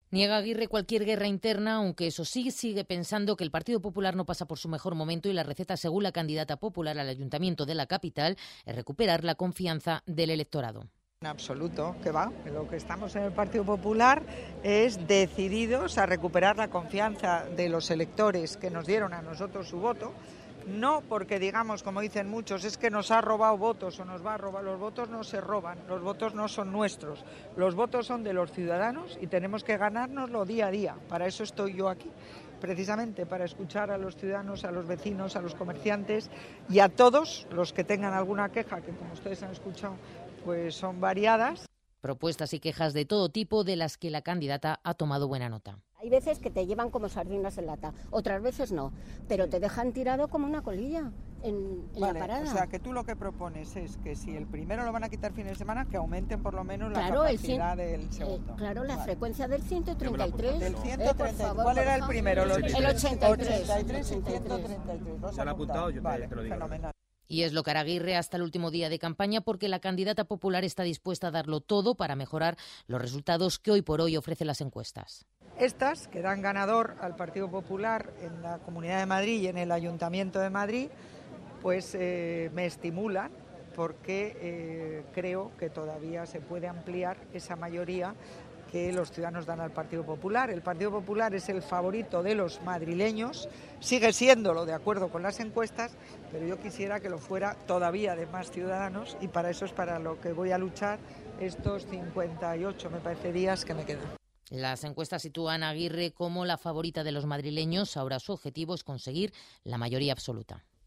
Niega Aguirre cualquier guerra interna, aunque eso sí, sigue pensando que el Partido Popular no pasa por su mejor momento y la receta, según la candidata popular al Ayuntamiento de la capital, es recuperar la confianza del electorado. En absoluto, que va. Lo que estamos en el Partido Popular es decididos a recuperar la confianza de los electores que nos dieron a nosotros su voto. No porque digamos, como dicen muchos, es que nos ha robado votos o nos va a robar. Los votos no se roban, los votos no son nuestros. Los votos son de los ciudadanos y tenemos que ganárnoslo día a día. Para eso estoy yo aquí, precisamente para escuchar a los ciudadanos, a los vecinos, a los comerciantes y a todos los que tengan alguna queja, que como ustedes han escuchado, pues son variadas. Propuestas y quejas de todo tipo de las que la candidata ha tomado buena nota. Hay veces que te llevan como sardinas en lata, otras veces no, pero te dejan tirado como una colilla en la parada. O sea, que tú lo que propones es que si el primero lo van a quitar fin de semana, que aumenten por lo menos la capacidad del segundo. Claro, la frecuencia del 133. Del 133. ¿Cuál era el primero? El 83. 83 y 133. Se lo ha apuntado, yo te lo digo. Fenomenal. Y es lo que hará Aguirre hasta el último día de campaña, porque la candidata popular está dispuesta a darlo todo para mejorar los resultados que hoy por hoy ofrecen las encuestas. Estas, que dan ganador al Partido Popular en la Comunidad de Madrid y en el Ayuntamiento de Madrid, pues me estimulan porque creo que todavía se puede ampliar esa mayoría que los ciudadanos dan al Partido Popular. El Partido Popular es el favorito de los madrileños, sigue siéndolo de acuerdo con las encuestas, pero yo quisiera que lo fuera todavía de más ciudadanos y para eso es para lo que voy a luchar estos 58, me parece, días que me quedan. Las encuestas sitúan a Aguirre como la favorita de los madrileños. Ahora su objetivo es conseguir la mayoría absoluta.